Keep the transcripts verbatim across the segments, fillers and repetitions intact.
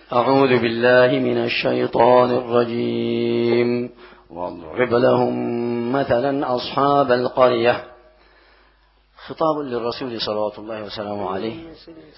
أعوذ بالله من الشيطان الرجيم. واضرب لهم مثلا أصحاب القرية. خطاب للرسول صلوات الله وسلامه عليه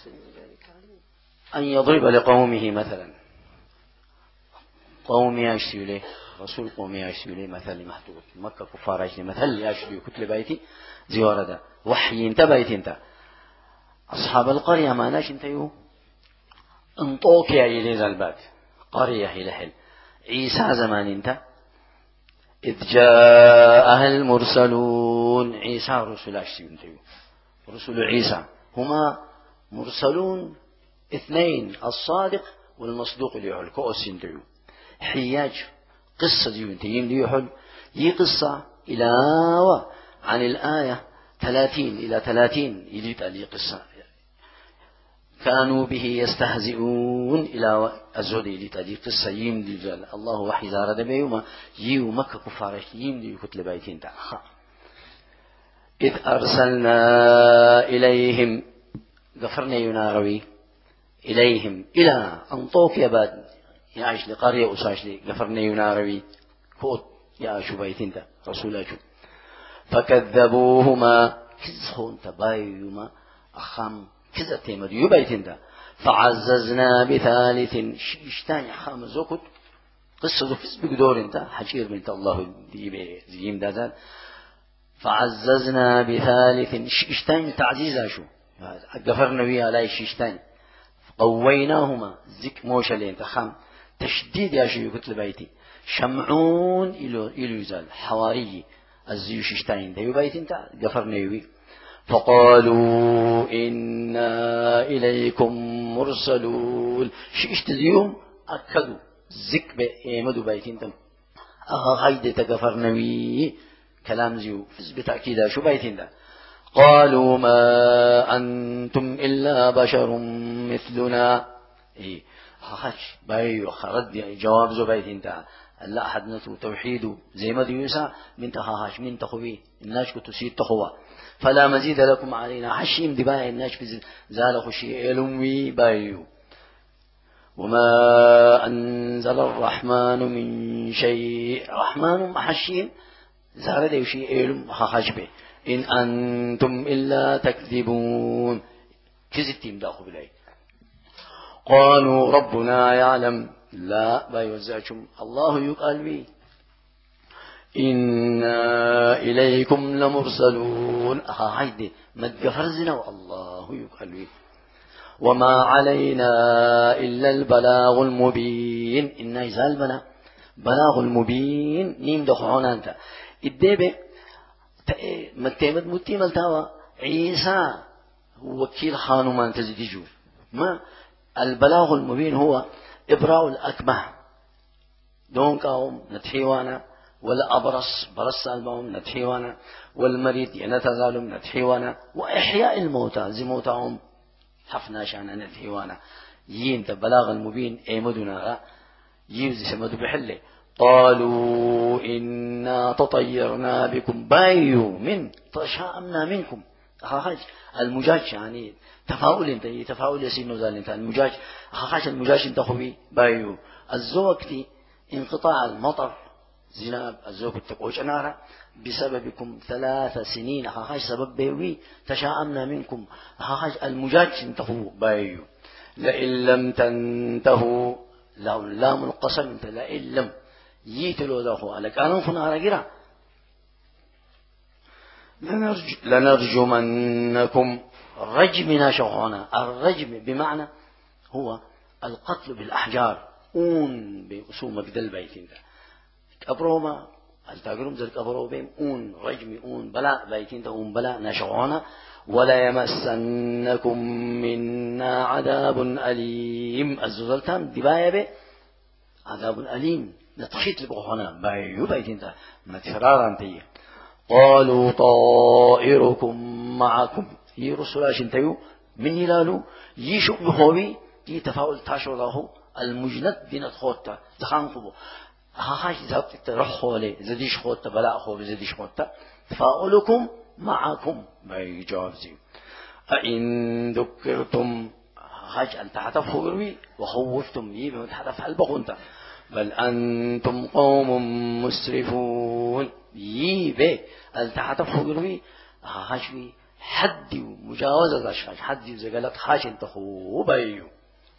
أن يضرب لقومه مثلا. قوم يشتري له رسول قوم يشتري له مثل محدود مكة كفار يشتري مثل يشتري كتل بيتي زيارة وحي انت بيت انت أصحاب القرية ما ناش انتيو انطوكيا إلي زلبات قرية إلى حل عيسى زمان انت إذ جاءها المرسلون. عيسى رسول عشرين انتيو رسول عيسى هما مرسلون اثنين الصادق والمصدوق اللي يحل كؤس انتيو حياج قصة ديو انتيو اللي يحل يي قصة إلى عن الآية ثلاثين إلى ثلاثين يجيت عليه قصة كانوا به يستهزئون إلى الزود يجيت عليه قصة يمدي جل الله وحي زارد بيوما يو مكة كفارش يمدي كتل بيتين تأخى. إذ أرسلنا إليهم غفرنا يناروي إليهم إلى أنطوكيا بعد يعيش لقرية أساش لي غفرنا يناروي كوت يا شو بيتين تا رسول شو فكذبوهما كزخون تبايوما أخام كذا تيمر يبيتين تا فعززنا بثالث شيشتاني خام زوكت قصة فيس بقدور انت حشير من الله ديم دازال فعززنا بثالث شيشتاني تعزيزا شو غفرنا بيها لا شيشتاني قويناهما زك موشا لين تخام تشديد يا شو يقتل بيتي شمعون إلو إلو يزال حواري الزيوش اشتاين ده يبايت انت غفرنا يوي فقالوا إنا إليكم مرسلون شئشت اليوم أكدوا زك بإيمدوا بايت انت أها هيدي تغفرنا وي كلام زيو فز بتأكيدا شو بايت انت قالوا ما أنتم إلا بشر مثلنا إيه هاش بايو خرد جواب زو بايت انت لا أحد نتو توحيد زي ما ديوسا من تخاهاش من تخوي الناش كتسيد تخوا فلا مزيد لكم علينا حشيم دباء الناش في زال خشي إلومي بايو وما أنزل الرحمن من شيء رحمن محشين زال ديوشي إلوم خاهاش به إن أنتم إلا تكذبون كذبتم داخل بلاي قالوا ربنا يعلم لا بايوزعكم الله يقال بي إنا إليكم لمرسلون أها هيدي ما تقفرزنا والله يقال بي وما علينا إلا البلاغ المبين إنا يزال بنا بلاغ المبين نيم دخعونا أنت الدبي متيمد متيمل تاوى عيسى وكيل خانو ما انت زديجو ما البلاغ المبين هو إبراء الأكمه دون كاوم نتحيوانا ولا أبرص برص المهم نتحيوانا والمريض ينتظالم نتحيوانا وإحياء الموتى زي موتاهم حفنا شان نتحيوانا يين تبلاغ المبين ايمدنا يوزي سمدو بحله قالوا إنا تطيرنا بكم بايو من تشاءمنا منكم أخاج المجاج يعني تفاؤل انت تفاؤل يسين نزال انت المجاج أخاج المجاج انت خبي بايو الزوكتي انقطاع المطر زناب الزوك التقوش نارا بسببكم ثلاث سنين أخاج سبب بيوي تشاءمنا منكم أخاج المجاج انت خبي بايو لئن لم تنتهوا لو لام القسم انت لئن لم يتلو ذاخو عليك أنا فنا رجلا لنرج لنرجمنكم رجمنا شوهنا الرجم بمعنى هو القتل بالأحجار أون بأسوم قدل بيتين أبروما التاجرهم ذلك أبروبهم أون رجم أون بلاء بيتين أون بلاء نشوهنا ولا يمسنكم منا عذاب أليم الزلتام دباية به عذاب أليم نتخيط لبغونا بايو بيتين تا نتفرارا تيه قالوا طائركم معكم يي رسولاش انتيو من يلالو يشو بخوي يي تفاول تاشو له المجند دينت خوتا تخانقبو هاش زابت ترخو لي زديش خوتا بلا خو زديش خوتا تفاؤلكم معكم باي جواب زي أئن ذكرتم حاج أنت حتفقروي وخوفتم يبي وتحتف البخونتا بل أنتم قوم مسرفون يبي أنت حتفقروي حاجوي حد مجاوزة الأشخاص حد زقلت حاج أنت خوبايو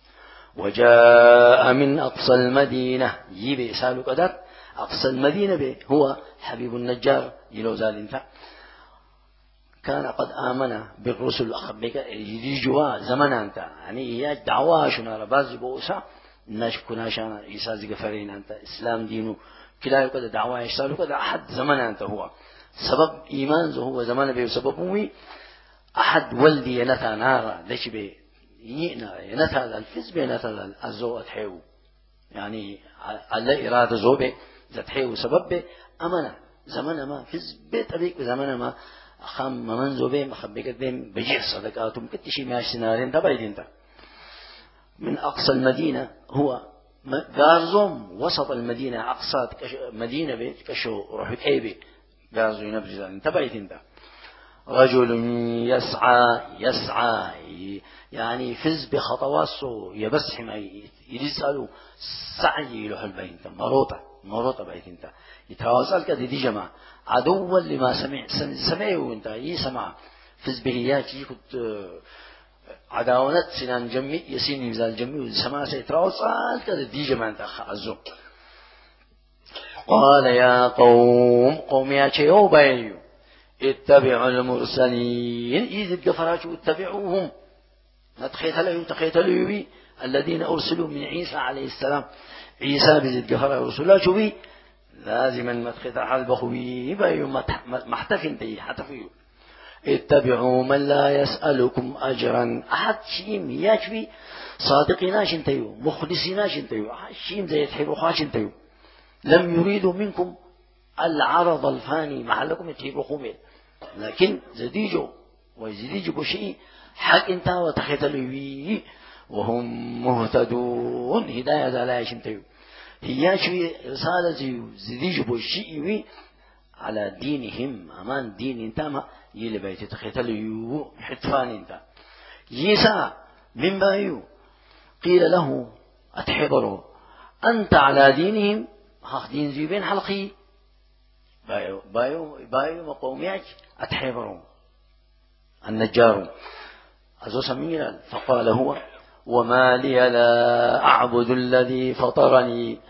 وجاء من أقصى المدينة يبي سالو قدر أقصى المدينة به هو حبيب النجار يلو زال انت كان قد آمن بالرسل أخبك يجوا زمن أنت يعني هي دعوة شنا رباز بوسا نشكنا شان عيسى زغفرين أنت إسلام دينه كلا يقول دعوة يشتغل كذا أحد زمن أنت هو سبب إيمان هو زمان به سببه أحد ولدي ينثى نارا ليش به ينا ينثى الفز بينثى الزوء تحيو يعني على إرادة زوبه تحيو سبب أمانة زمان ما فز بيت أبيك زمان ما خام من زوبه مخبيك دم بجيح صدقاتهم كتشي ماش سنارين تبايدين تا من أقصى المدينة هو غارزوم وسط المدينة أقصى مدينة بيت كشو روح كيبي غارزو ينبرز تبايدين تا رجل يسعى يسعى يعني فز بخطوات يبسح ما يرسلوا سعي له البين مروطة مروطة بيتين تا يتواصل كده دي جماعة عدوا لما سمع سمعوا انت يسمع فز بهيات يكت عداونت سنان جمي يسين يزال جمي وسمع سيتواصل كده دي جماعة انت خازو قال يا قوم قوم يا شيو بيو اتبعوا المرسلين إذ قفراتوا اتبعوهم نتخيتلوا تخيتلوا الذين أرسلوا من عيسى عليه السلام عيسى بزد قفر رسولا شوي لازما متخيت حلبخوي بايو محتفين تي حتفيو اتبعوا من لا يسألكم أجرا أحد شيم ياشوي صادقيناش انتيو مخلصيناش انتيو شيم زي يتحبوا خاش انتيو لم يريدوا منكم العرض الفاني محلكم يتحبوا خومين لكن زديجو ويزديجو شيء حق انت وتخيتلوا وهم مهتدون هداية لا يشنتيو هي شوي رسالة زديج بوشيوي على دينهم أمان دين انتما يلي بيت تخيتلو حتفان انت يسا من بايو قيل له أتحبروا أنت على دينهم هاخ دين زيبين حلقي بايو بايو بايو مقومياج أتحبروا النجار أزو سميرا فقال هو وما لي لا أعبد الذي فطرني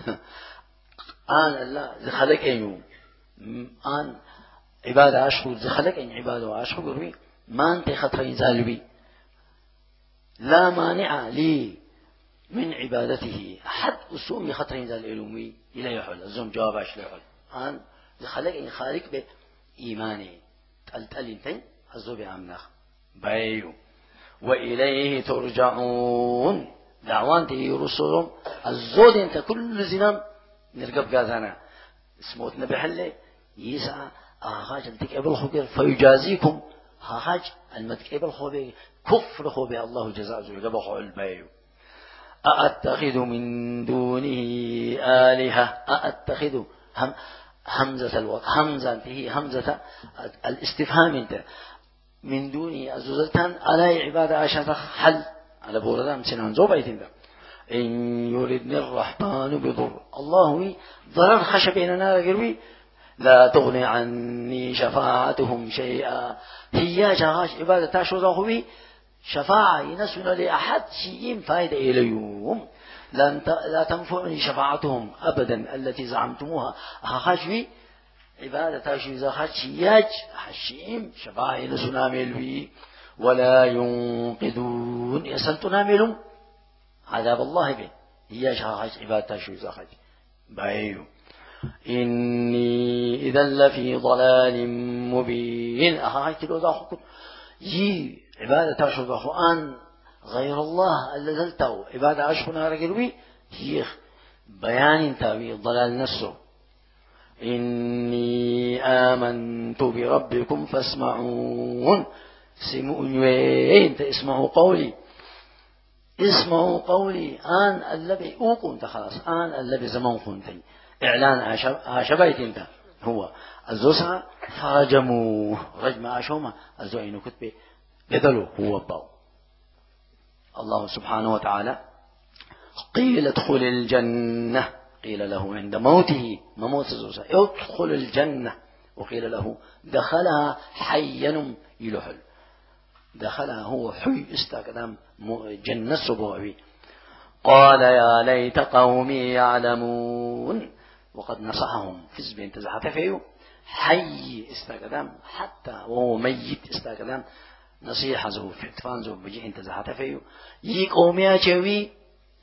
آن لا زخلك أيو آن عبادة أشهر زخلك أي عبادة أشهر بي ما أنت خطرين زالبي لا مانع لي من عبادته حد أسومي خطرين زال إلومي إلى يحل الزوم جواب أشل يحل آن زخلك أي خالق بإيماني تلتل انتين الزوبي عمناخ بايو وإليه ترجعون دعوان تهي رسولهم الزود انت كل زنام نرقب قازانا اسموت نبي حلي يسعى آخاج التكعب الخبير فيجازيكم آخاج المتكعب الخبير كفر خبير الله جزاء زوجة بخوع البايو أأتخذ من دونه آلهة أأتخذ هم همزة الوقت همزة انتهي همزة الاستفهام انت من دوني أزوزتان على عبادة عشان حل على بوردان سنان زوبايتين إن يردني الرحمن بضر الله ضرر خشبين قروي لا تغني عني شفاعتهم شيئا هي جاهاش عبادة تاشو ذاهوي شفاعة ينسون لأحد شيء فايدة إليهم لا تنفعني شفاعتهم أبدا التي زعمتموها هاشوي عبادة تاشو ذاهاش شياج حشيم شفاعة ينسون عمل ولا ينقذون يسلتون عملهم عذاب الله به هي جاهاش عبادة تاشو ذاهاش بايو إني إذا لفي ضلال مبين أخاك تلو ذا حكم يي عبادة تاشو ذا قرآن غير الله الذي زلته عبادة أشخنا رجلوي هي بيان تاوي الضلال نفسه إني آمنت بربكم فاسمعون سمعون اسمعوا قولي اسمعوا قولي آن الذي أوكنت خلاص آن الذي زمان كنتي إعلان عشبايت انت هو الزوسع فرجموه رجم عشوما الزوين كتبه بدلوا هو باو الله سبحانه وتعالى قيل ادخل الجنة، قيل له عند موته مموت ادخل الجنة، وقيل له دخلها حيا يلحل، دخلها هو حي استقدام جنة سبوعي. قال يا ليت قومي يعلمون، وقد نصحهم في زبين تزحت فيه حي استقدام حتى وهو ميت استقدام نصيحة زو فتفان زو بجي انت زحت فيه يي قومي أشوي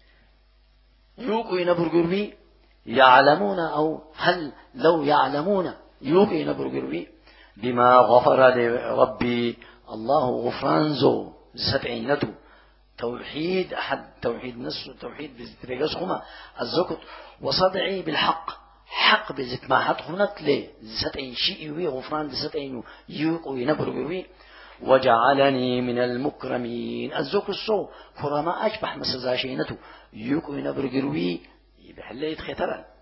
يوقي نبرقربي يعلمون، أو هل لو يعلمون يوقي نبرقربي بما غفر لربي الله غفران زو ستعينته توحيد أحد توحيد نفسه توحيد بزتريقسهما الزكت وصدعي بالحق حق بزت ما حد خنت لي ستعين شيء وي غفران ستعينه يوقي نبرقربي وجعلني من المكرمين الزكت الصو كرما أشبح مسزاشينته يوقي نبرقربي بحلية خترا